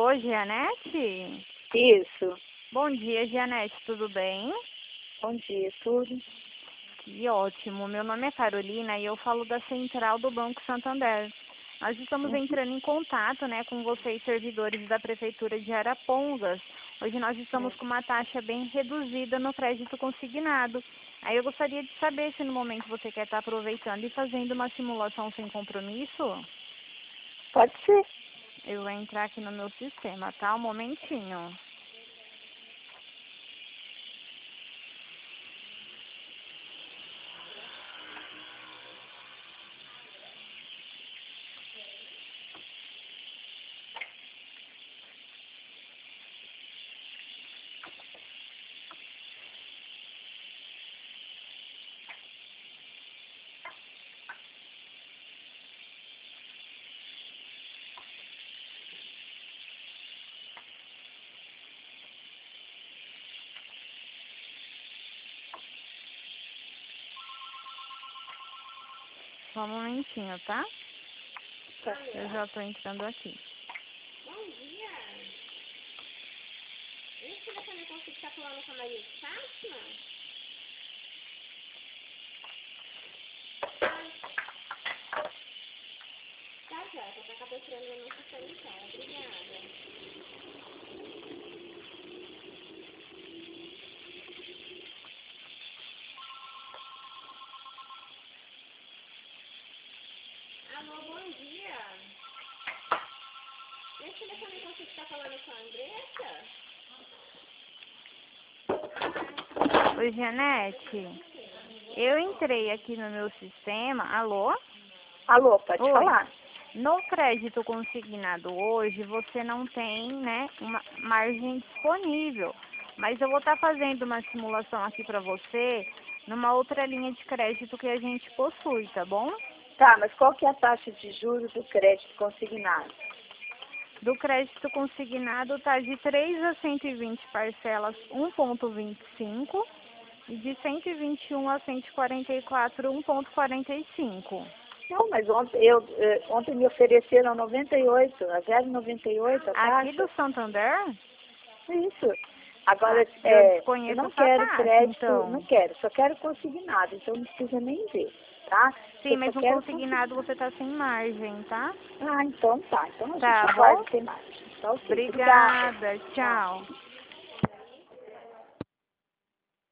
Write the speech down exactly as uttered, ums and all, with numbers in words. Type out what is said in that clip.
Alô, Gianete? Isso. Bom dia, Gianete, tudo bem? Bom dia, tudo. Que ótimo. Meu nome é Carolina e eu falo da Central do Banco Santander. Nós estamos Uhum. entrando em contato, né, com vocês, servidores da Prefeitura de Arapongas. Hoje nós estamos com uma taxa bem reduzida no crédito consignado. Aí eu gostaria de saber se no momento você quer estar aproveitando e fazendo uma simulação sem compromisso. Pode ser. Eu vou entrar aqui no meu sistema, tá? Um momentinho. Só um momentinho, tá? Tá. Eu já tô entrando aqui. Bom dia. Esse telefone consigo estar falando com a Maria de Fátima? Tá, já. Vou estar cadastrando meu nome sanitário. Obrigada. Alô, bom dia. Nesse telefone consigo estar falando com a Andressa? Oi, Janete. Eu entrei aqui no meu sistema. Alô? Alô, pode Oi. falar. No crédito consignado hoje, você não tem, né, uma margem disponível. Mas eu vou estar fazendo uma simulação aqui para você numa outra linha de crédito que a gente possui, tá bom? Tá, mas qual que é a taxa de juros do crédito consignado? Do crédito consignado está de três a cento e vinte parcelas um vírgula vinte e cinco e de cento e vinte e um a cento e quarenta e quatro um vírgula quarenta e cinco. Não, mas ontem, eu, eh, ontem me ofereceram noventa e oito, a zero vírgula noventa e oito a taxa. Aqui do Santander? Isso. Agora, Ah, eu é, eu desconheço não essa quero taxa, crédito, então. não quero, só quero consignado, então não precisa nem ver, tá? Sim, Eu mas só no quero consignado você está sem margem, tá? Ah, então tá. Então a gente Tá aguarda bom? ter mais. Tá ok. Obrigada. Obrigada, Tchau. tchau.